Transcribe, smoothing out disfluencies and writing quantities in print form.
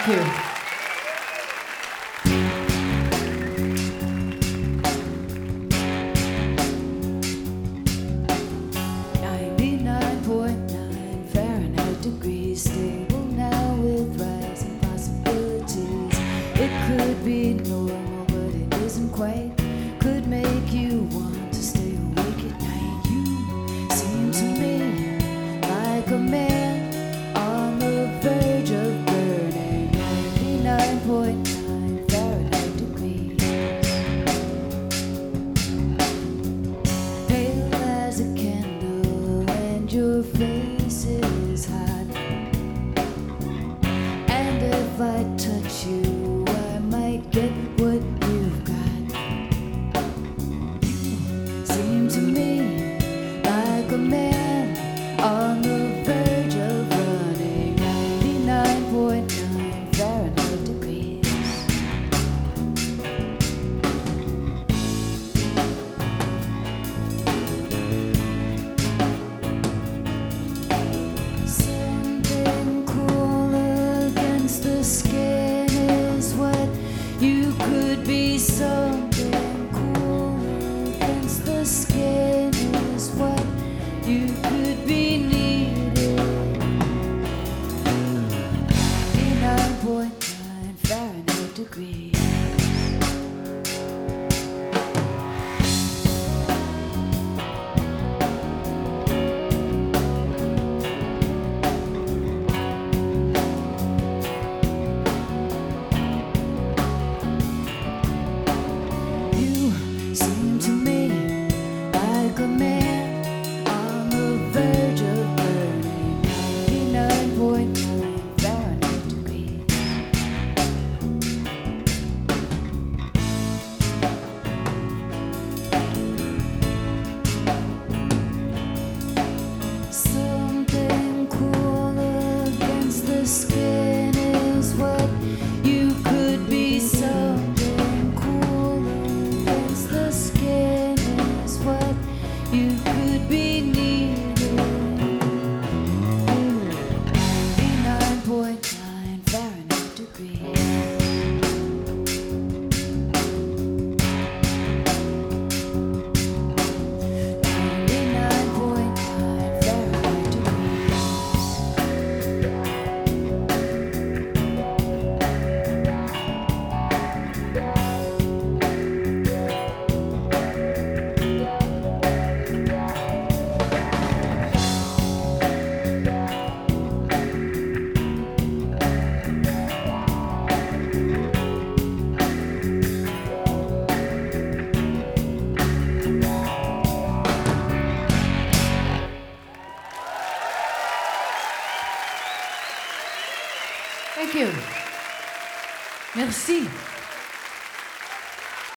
Thank you. 99.9 Fahrenheit degrees, stable now with rising possibilities. It could be normal, but it isn't quite. Could make you want to stay awake at night. You seem to me like a man on the verge of burning. 99.9 Fahrenheit degrees. Pale as a candle and your face is hot. And if I touch you, I might get what you've got. You seem to me like a man on the verge of running. 99.9 Fahrenheit degrees. Something cool against the skin is what you could be. Something cool against the skin is what you could be needed. 99.9 Fahrenheit degrees. You seem to me like a man on the verge of burning. 99.9 Fahrenheit degrees. Something cool against the skin is what you could be. Something cool against the skin is what you could be needed. 99.9 Fahrenheit degrees. Thank you. Merci.